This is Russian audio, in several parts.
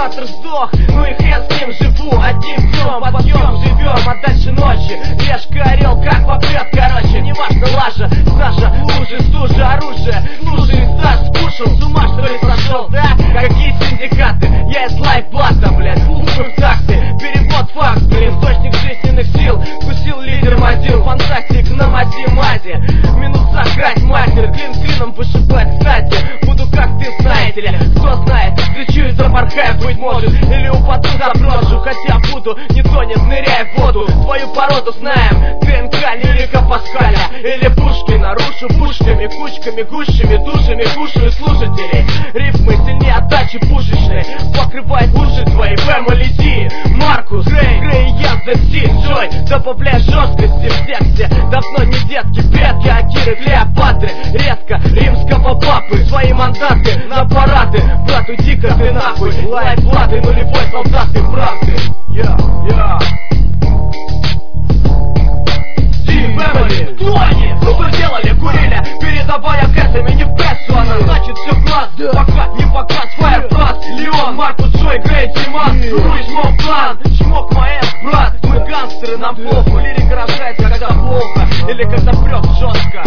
завтра сдох, ну и хрен с ним, живу одним днем, подъем, живем, а дальше ночи. Решка орел, как попрет, короче, неважно, лажа, Саша, лужи, стужа, оружие, слушай, Саш, скушал, с ума что ли сошел, да? Какие синдикаты, я из лайфблата, блядь, слушаю в такты, перевод факт, блин, источник жизненных сил, вкусил лидер мазил, фантастик на мази, минут сохрать мастер, клин клином вышибать, кстати, буду как ты, знаете ли, кто знает, кричу из Архаев, быть может, или упаду, заброшу, хотя буду, не тонет, ныряя в воду, твою породу знаем, ДНК, лирика Паскаля, или Пушкина, рушу пушками, кучками, гущами, душами, кушаю слушателей, рифмы сильнее отдачи пушечной, покрывает уши твои, Фэмили Ди, Маркус, Грей, Ян, Джой, добавляй жесткости в тексте, давно не детки, предки, Акиры, Клеопатры, редко римского папы, свои мандаты на парады, брат, уйди-ка ты нахуй, лайфблаты, нулевой солдат, ты правды, Фэмили, кто они? Что делали, курили, передавая кэсами, не в прессу, она значит все класс, пока не показ, Фаерфраз, Леон, Маркус, Джой, Грей, Димас, Руис, мой план, чмок, маэс, брат, мы гангстеры, нам плохо, лирика рождается, когда плохо, или когда прет жестко.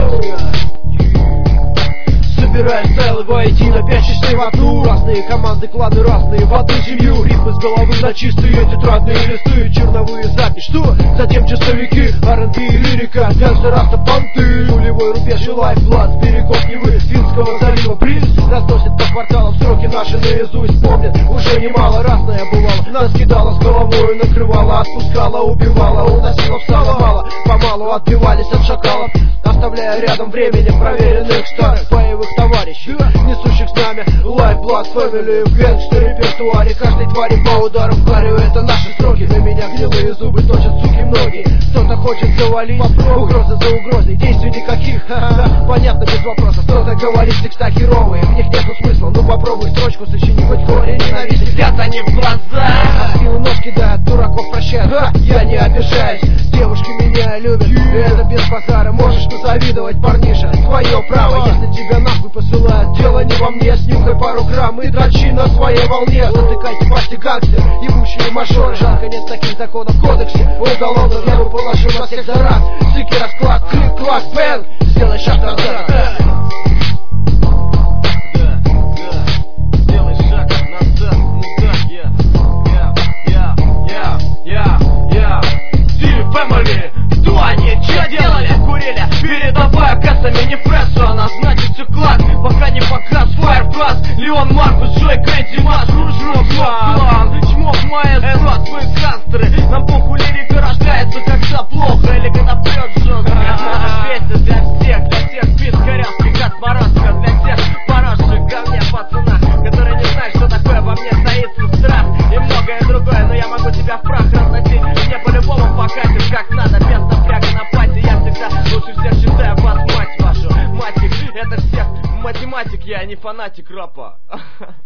Собирая стайлы воедино, 5 частей в одну. Разные команды, кланы разные, в одну семью. Ритмы с головы на чистые тетрадные листы, черновые записи, что? Затем часовики, R&B и лирика, гангстер, раста, понты. Нулевой рубеж и лайфблад, с берегов Невы, Финского залива бриз. Разносит по кварталам строки наши наизусть, помнят, уже немало разное бывало. Нас кидала с головой, накрывала, отпускала, убивала, уносила в сало мало. Помалу отбивались от шакалов, оставляя рядом временем проверенных старых боевых товарищей, несущих знамя. Лайфблад, Фэмили в гэнгстер-репертуаре, каждой твари по ударам в харю. Это наши строки, на меня гнилые зубы точат, суки, многие. Кто-то хочет завалить, угроза за угрозой, действий никаких, понятно, без вопросов. Кто-то говорит, текста херовые, в них нету смысла, ну попробуй строчку сочини, хоть горе ненависти. Взят они в глаза, и у нос кидают, дураков прощают, я не обижаюсь. Девушки меня любят, это без базара, можешь позавидовать, парниша, твое право. Если тебя нахуй посылают, дело не во мне, снюхай пару грамм и дрочи на своей волне. Затыкайте пасти гангстер, ебучие мажоры, жалко нет таких законов в кодексе уголовных, я бы положил на всех за раз. Сыки расклад, клик-клак, пен, сделай шаг назад. Сделай шаг назад, Фэмили, кто они, че делали, курили, передавая кэсами, не прессу, она значит все класс, пока не показ, Фаерфраз, Леон, Маркус, Джой, Грей, Димас, план, чмок, маэс, брат, мы гангстеры, нам похуй, лирика рождается, когда плохо, или когда прет жестко, песня для всех пискаревских отморозков, для всех поросших говне пацана, которые не знают, что такое во мне таится страх, и многое другое, но я могу тебя в прах разносить, мне по-любому покатит, как надо, без напряга на пати, я всегда лучше всех считаю вас, мать вашу, матик, это всех математик, я не фанатик рэпа.